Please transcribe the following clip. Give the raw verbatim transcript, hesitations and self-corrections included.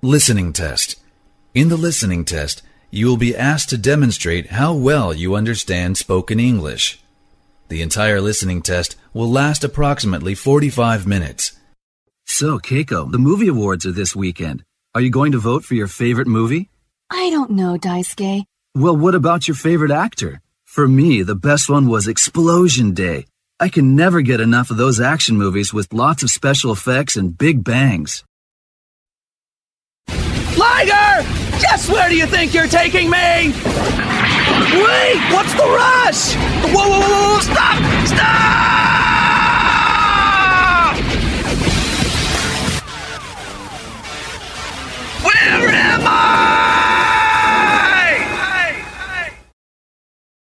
Listening test. In the listening test, you will be asked to demonstrate how well you understand spoken English. The entire listening test will last approximately forty-five minutes. So, Keiko, the movie awards are this weekend. Are you going to vote for your favorite movie? I don't know, Daisuke. Well, what about your favorite actor? For me, the best one was Explosion Day. I can never get enough of those action movies with lots of special effects and big bangs. Liger! Guess where do you think you're taking me? Wait, what's the rush? Whoa, whoa, whoa,